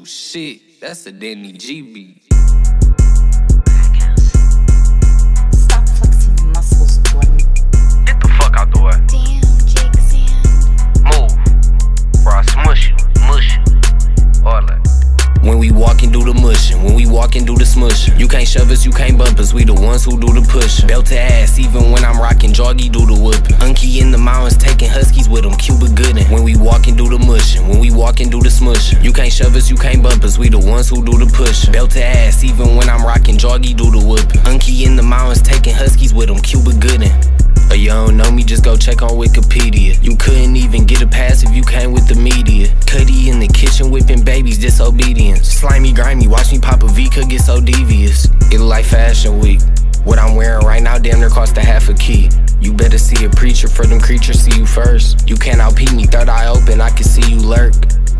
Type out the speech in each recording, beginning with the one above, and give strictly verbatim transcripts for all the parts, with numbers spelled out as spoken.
shit, that's a Danny G beat. Stop flexing your muscles, Jordan. Get the fuck out the way. Damn, Jake Sand. Move, or I smush you, mush you, all that. When we walkin', do the mushin'. When we walkin', do the smushin'. You can't shove us, you can't bump us. We the ones who do the pushin'. Belt to ass, even when I'm rockin'. Joggy do the whoopin'. Unky in the mountains, taking huskies with them. Cuba Goodin'. When we walkin', do the mushin'. When we walkin', do the smushin'. You can't shove us, you can't bump us. We the ones who do the pushin'. Belt to ass, even when I'm rockin'. Joggy do the whoopin'. Unky in the mountains, taking huskies with them. Cuba Goodin'. Or you don't know me, just go check on Wikipedia. You couldn't even get a pass if you came with the media. Cuddy in the kitchen whipping babies, disobedience. Slimy, grimy, watch me pop a V, could get so devious. It look like fashion week. What I'm wearing right now damn near cost a half a key. You better see a preacher for them creatures see you first. You can't outpeat me, third eye open, I can see you lurk.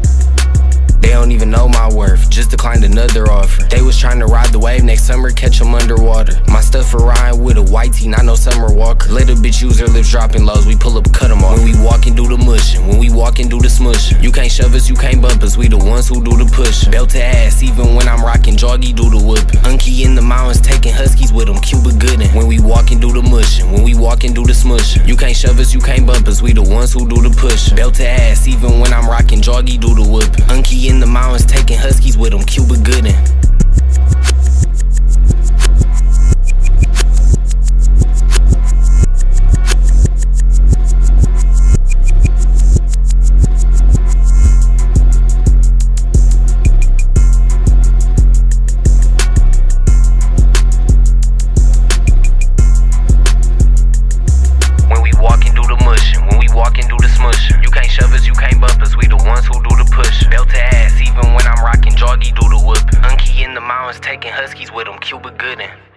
They don't even know my worth, just declined another offer. They was trying to ride the wave, next summer catch them underwater. My stuff for Ryan with a white tee, not no Summer Walker. Let a bitch use her lips dropping lows, we pull up, cut them off. When we walkin', do the mushin'. When we walkin', do the smushin'. You can't shove us, you can't bump us, we the ones who do the pushin'. Belt to ass, even when I'm rockin'. Joggy do the whoopin'. Unky in the mountains, taking huskies with them. Cuba Goodin'. When we walkin', do the mushin'. When we walkin', do the smushin'. You can't shove us, you can't bump us, we the ones who do the pushin'. Belt to ass, even when I'm rockin'. Joggy do the whoopin'. Unky in the mountains, taking huskies with them. Cuba Goodin'. Taking huskies with them, Cuba Goodin'.